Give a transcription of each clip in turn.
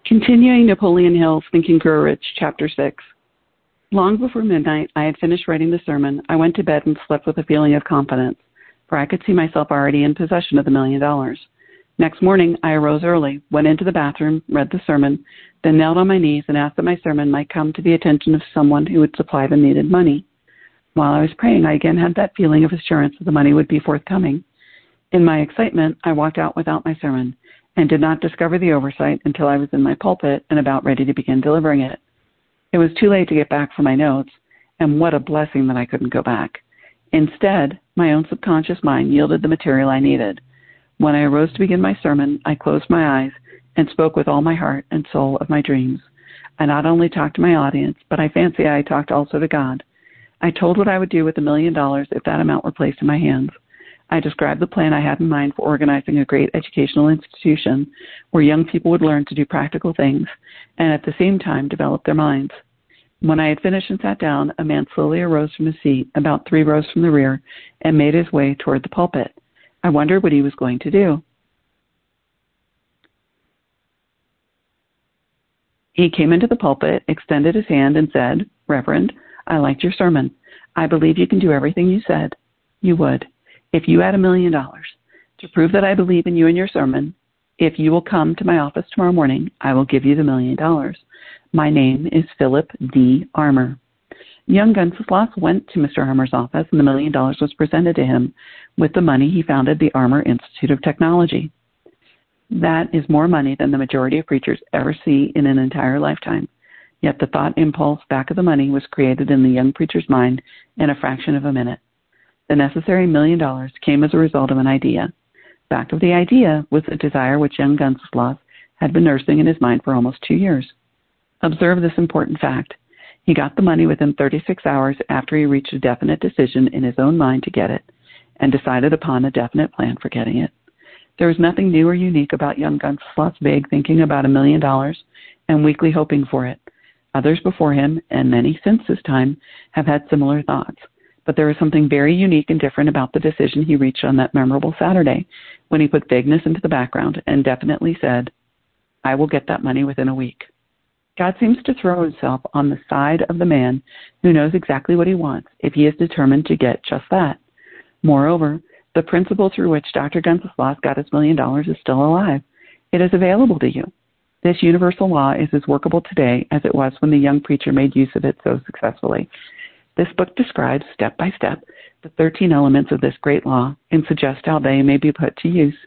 Continuing Napoleon Hill's Think and Grow Rich, Chapter 6. Long before midnight, I had finished writing the sermon. I went to bed and slept with a feeling of confidence, for I could see myself already in possession of the $1 million. Next morning, I arose early, went into the bathroom, read the sermon, then knelt on my knees and asked that my sermon might come to the attention of someone who would supply the needed money. While I was praying, I again had that feeling of assurance that the money would be forthcoming. In my excitement, I walked out without my sermon and did not discover the oversight until I was in my pulpit and about ready to begin delivering it. It was too late to get back for my notes, and what a blessing that I couldn't go back. Instead, my own subconscious mind yielded the material I needed. When I arose to begin my sermon, I closed my eyes and spoke with all my heart and soul of my dreams. I not only talked to my audience, but I fancy I talked also to God. I told what I would do with $1 million if that amount were placed in my hands. I described the plan I had in mind for organizing a great educational institution where young people would learn to do practical things and at the same time develop their minds. When I had finished and sat down, a man slowly arose from his seat about 3 rows from the rear and made his way toward the pulpit. I wondered what he was going to do. He came into the pulpit, extended his hand, and said, "Reverend, I liked your sermon. I believe you can do everything you said you would. If you had $1 million, to prove that I believe in you and your sermon, if you will come to my office tomorrow morning, I will give you the $1 million. My name is Philip D. Armour." Young Gunslas went to Mr. Armour's office, and the $1 million was presented to him. With the money, he founded the Armour Institute of Technology. That is more money than the majority of preachers ever see in an entire lifetime. Yet the thought impulse back of the money was created in the young preacher's mind in a fraction of a minute. The necessary $1 million came as a result of an idea. Back of the idea was the desire which young Gunslas had been nursing in his mind for almost 2 years. Observe this important fact. He got the money within 36 hours after he reached a definite decision in his own mind to get it and decided upon a definite plan for getting it. There was nothing new or unique about young Gunslas' vague thinking about $1 million and weakly hoping for it. Others before him, and many since his time, have had similar thoughts. But there was something very unique and different about the decision he reached on that memorable Saturday when he put vagueness into the background and definitely said, "I will get that money within a week." God seems to throw himself on the side of the man who knows exactly what he wants if he is determined to get just that. Moreover, the principle through which Dr. Gunslas got his $1 million is still alive. It is available to you. This universal law is as workable today as it was when the young preacher made use of it so successfully. This book describes, step by step, the 13 elements of this great law and suggests how they may be put to use.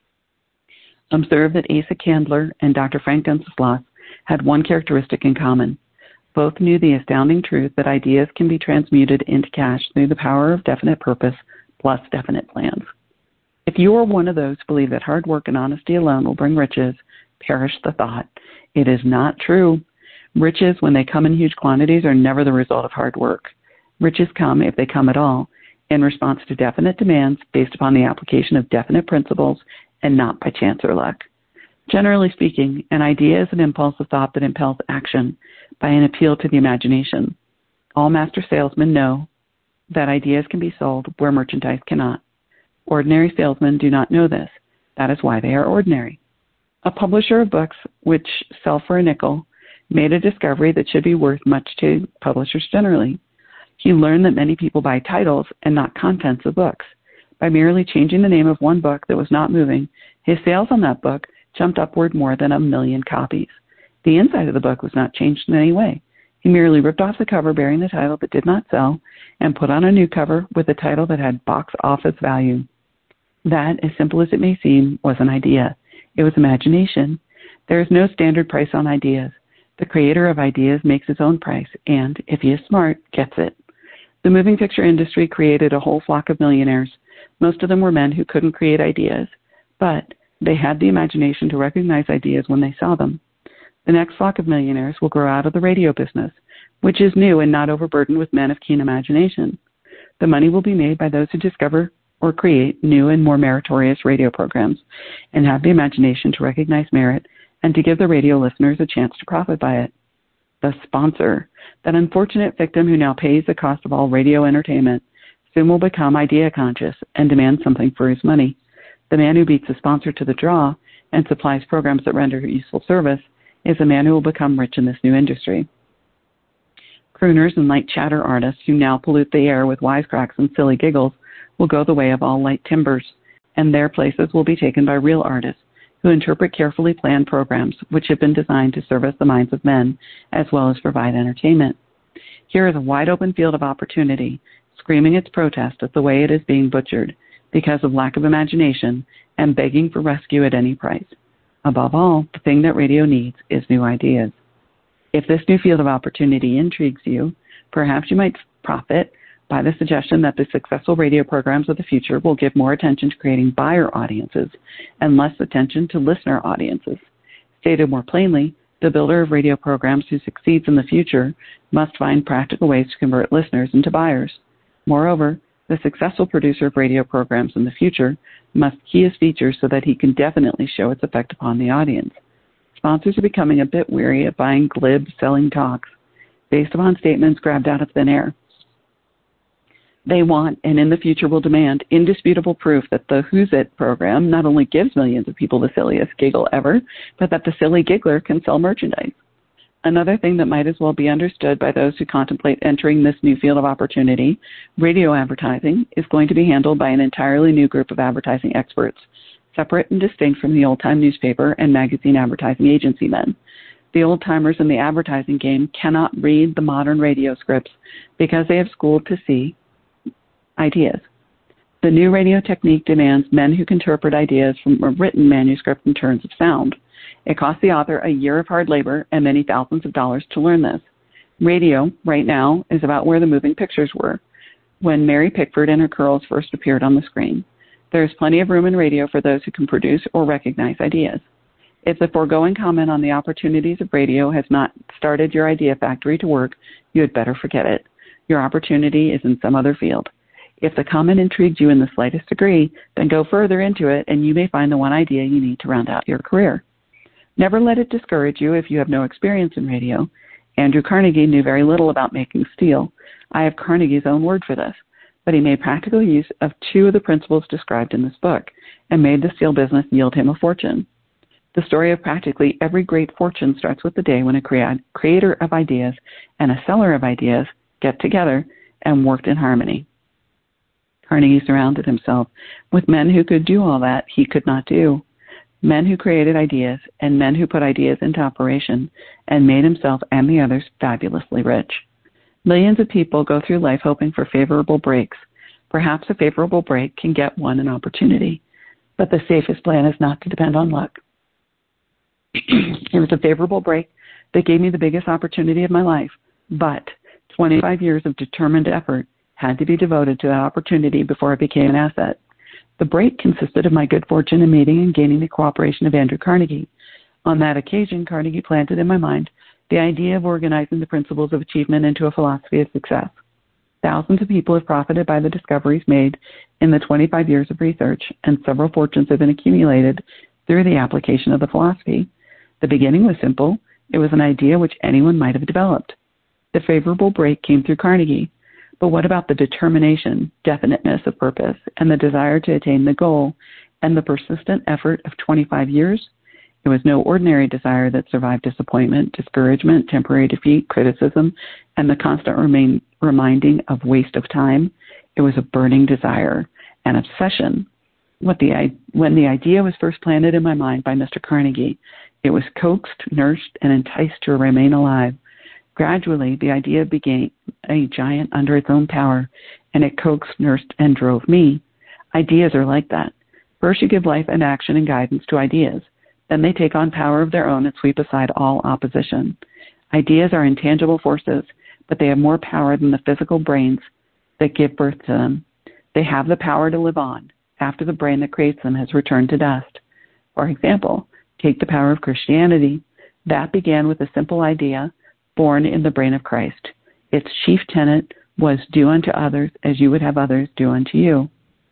Observe that Asa Candler and Dr. Frank Gunslas had one characteristic in common. Both knew the astounding truth that ideas can be transmuted into cash through the power of definite purpose plus definite plans. If you are one of those who believe that hard work and honesty alone will bring riches, perish the thought. It is not true. Riches, when they come in huge quantities, are never the result of hard work. Riches come, if they come at all, in response to definite demands based upon the application of definite principles and not by chance or luck. Generally speaking, an idea is an impulse of thought that impels action by an appeal to the imagination. All master salesmen know that ideas can be sold where merchandise cannot. Ordinary salesmen do not know this. That is why they are ordinary. A publisher of books which sell for a nickel made a discovery that should be worth much to publishers generally. He learned that many people buy titles and not contents of books. By merely changing the name of one book that was not moving, his sales on that book jumped upward more than 1 million copies. The inside of the book was not changed in any way. He merely ripped off the cover bearing the title that did not sell and put on a new cover with a title that had box office value. That, as simple as it may seem, was an idea. It was imagination. There is no standard price on ideas. The creator of ideas makes his own price and, if he is smart, gets it. The moving picture industry created a whole flock of millionaires. Most of them were men who couldn't create ideas, but they had the imagination to recognize ideas when they saw them. The next flock of millionaires will grow out of the radio business, which is new and not overburdened with men of keen imagination. The money will be made by those who discover or create new and more meritorious radio programs and have the imagination to recognize merit and to give the radio listeners a chance to profit by it. The sponsor, that unfortunate victim who now pays the cost of all radio entertainment, soon will become idea conscious and demand something for his money. The man who beats the sponsor to the draw and supplies programs that render useful service is the man who will become rich in this new industry. Crooners and light chatter artists who now pollute the air with wisecracks and silly giggles will go the way of all light timbers, and their places will be taken by real artists who interpret carefully planned programs which have been designed to service the minds of men as well as provide entertainment. Here is a wide-open field of opportunity, screaming its protest at the way it is being butchered because of lack of imagination and begging for rescue at any price. Above all, the thing that radio needs is new ideas. If this new field of opportunity intrigues you, perhaps you might profit by the suggestion that the successful radio programs of the future will give more attention to creating buyer audiences and less attention to listener audiences. Stated more plainly, the builder of radio programs who succeeds in the future must find practical ways to convert listeners into buyers. Moreover, the successful producer of radio programs in the future must key his features so that he can definitely show its effect upon the audience. Sponsors are becoming a bit weary of buying glib selling talks based upon statements grabbed out of thin air. They want, and in the future will demand, indisputable proof that the Who's It program not only gives millions of people the silliest giggle ever, but that the silly giggler can sell merchandise. Another thing that might as well be understood by those who contemplate entering this new field of opportunity, radio advertising, is going to be handled by an entirely new group of advertising experts, separate and distinct from the old-time newspaper and magazine advertising agency men. The old-timers in the advertising game cannot read the modern radio scripts because they have schooled to see ideas. The new radio technique demands men who can interpret ideas from a written manuscript in terms of sound. It costs the author a year of hard labor and many thousands of dollars to learn this. Radio, right now, is about where the moving pictures were when Mary Pickford and her curls first appeared on the screen. There is plenty of room in radio for those who can produce or recognize ideas. If the foregoing comment on the opportunities of radio has not started your idea factory to work, you had better forget it. Your opportunity is in some other field. If the comment intrigued you in the slightest degree, then go further into it and you may find the one idea you need to round out your career. Never let it discourage you if you have no experience in radio. Andrew Carnegie knew very little about making steel. I have Carnegie's own word for this, but he made practical use of two of the principles described in this book and made the steel business yield him a fortune. The story of practically every great fortune starts with the day when a creator of ideas and a seller of ideas get together and worked in harmony. Carnegie surrounded himself with men who could do all that he could not do, men who created ideas and men who put ideas into operation and made himself and the others fabulously rich. Millions of people go through life hoping for favorable breaks. Perhaps a favorable break can get one an opportunity, but the safest plan is not to depend on luck. It was a favorable break that gave me the biggest opportunity of my life, but 25 years of determined effort had to be devoted to that opportunity before it became an asset. The break consisted of my good fortune in meeting and gaining the cooperation of Andrew Carnegie. On that occasion, Carnegie planted in my mind the idea of organizing the principles of achievement into a philosophy of success. Thousands of people have profited by the discoveries made in the 25 years of research, and several fortunes have been accumulated through the application of the philosophy. The beginning was simple. It was an idea which anyone might have developed. The favorable break came through Carnegie. But what about the determination, definiteness of purpose, and the desire to attain the goal, and the persistent effort of 25 years? It was no ordinary desire that survived disappointment, discouragement, temporary defeat, criticism, and the constant reminding of waste of time. It was a burning desire, an obsession. When the idea was first planted in my mind by Mr. Carnegie, it was coaxed, nursed, and enticed to remain alive. Gradually, the idea became a giant under its own power, and it coaxed, nursed, and drove me. Ideas are like that. First, you give life and action and guidance to ideas. Then they take on power of their own and sweep aside all opposition. Ideas are intangible forces, but they have more power than the physical brains that give birth to them. They have the power to live on after the brain that creates them has returned to dust. For example, take the power of Christianity. That began with a simple idea born in the brain of Christ. Its chief tenet was do unto others as you would have others do unto you.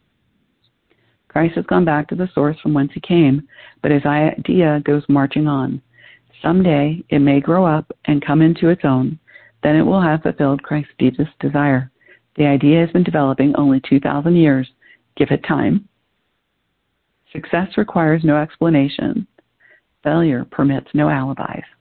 Christ has gone back to the source from whence he came, but his idea goes marching on. Someday it may grow up and come into its own. Then it will have fulfilled Christ's deepest desire. The idea has been developing only 2,000 years. Give it time. Success requires no explanation. Failure permits no alibis.